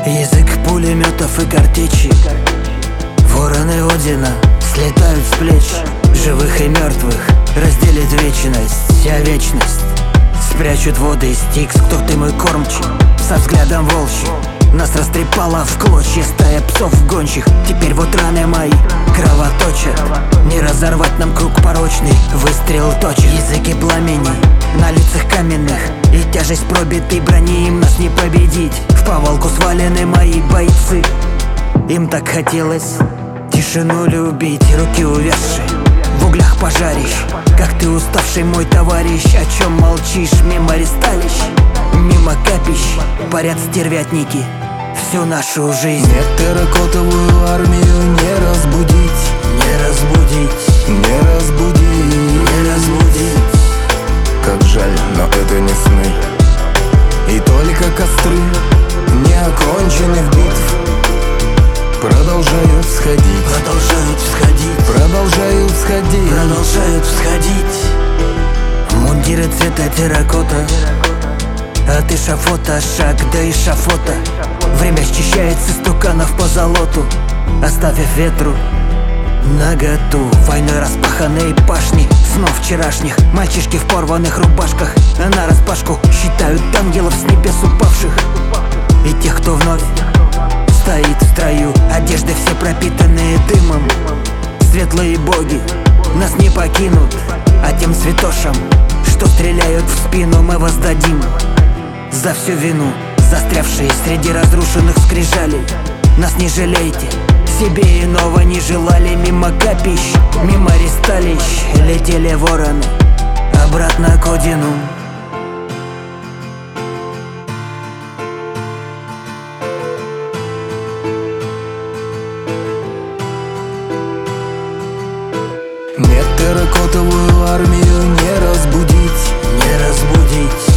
Язык пулеметов и картечи. Вороны Одина слетают с плеч. Живых и мертвых разделит вечность, а вечность спрячут воды из Стикс. Кто ты, мой кормчий, со взглядом волчьим? Нас растрепала в клочья стая псов гончих. Теперь вот раны мои кровоточат. Не разорвать нам круг порочный, выстрел точит. Языки пламени на лицах каменных, и тяжесть пробитой брони им нас не победить. В повалку свалены мои бойцы. Им так хотелось тишину любить, руки увязшие в углях пожарищ. Как ты, уставший мой товарищ, о чем молчишь? Мимо ресталищ, мимо капищ парят стервятники всю нашу жизнь. Нет, терракотовую армию не разбудить, Не разбудить, не разбудить, не разбудить. Как жаль, но это не сны. И только костры неоконченных битв продолжают всходить, Продолжают всходить, продолжают всходить. продолжают всходить. Мундиры цвета терракота, от эшафота шаг до эшафота. Время счищает с истуканов по золоту, оставив ветру наготу. Войной распаханные пашни снов вчерашних. Мальчишки в порванных рубашках нараспашку считают ангелов с небес упавших. И тех, кто вновь стоит в строю. Одежды все пропитанные дымом. Светлые боги нас не покинут, а тем святошам, что стреляют в спину, мы воздадим за всю вину, застрявшие среди разрушенных скрижалей. Нас не жалейте, себе иного не желали. Мимо капищ, мимо ресталищ летели вороны обратно к Одину. Нет, терракотовую армию не разбудить, Не разбудить,